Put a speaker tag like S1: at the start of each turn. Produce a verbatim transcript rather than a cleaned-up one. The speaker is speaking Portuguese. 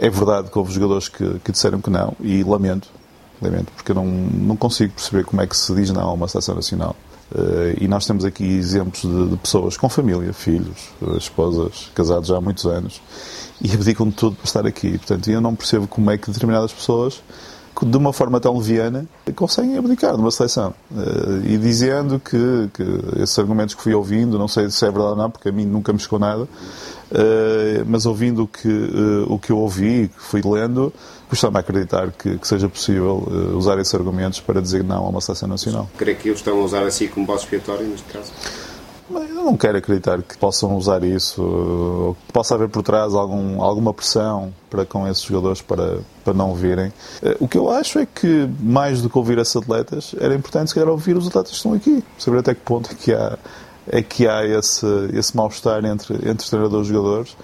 S1: É verdade que houve jogadores que, que disseram que não, e lamento, lamento, porque eu não, não consigo perceber como é que se diz não a uma seleção nacional. Uh, e nós temos aqui exemplos de, de pessoas com família, filhos, esposas, casados já há muitos anos, e abdicam de tudo para estar aqui. Portanto, eu não percebo como é que determinadas pessoas, de uma forma tão leviana, conseguem abdicar de uma seleção. Uh, e dizendo que, que esses argumentos que fui ouvindo, não sei se é verdade ou não, porque a mim nunca me chegou nada, uh, mas ouvindo o que, uh, o que eu ouvi, que fui lendo, custa-me a acreditar que, que seja possível uh, usar esses argumentos para dizer não a uma seleção nacional.
S2: Creio que eles estão a usar assim como bode expiatório, neste caso?
S1: Eu não quero acreditar que possam usar isso, ou que possa haver por trás algum, alguma pressão para com esses jogadores para, para não virem. O que eu acho é que, mais do que ouvir esses atletas, era importante, se calhar, ouvir os atletas que estão aqui, saber até que ponto é que há, é que há esse, esse mal-estar entre, entre treinadores e jogadores.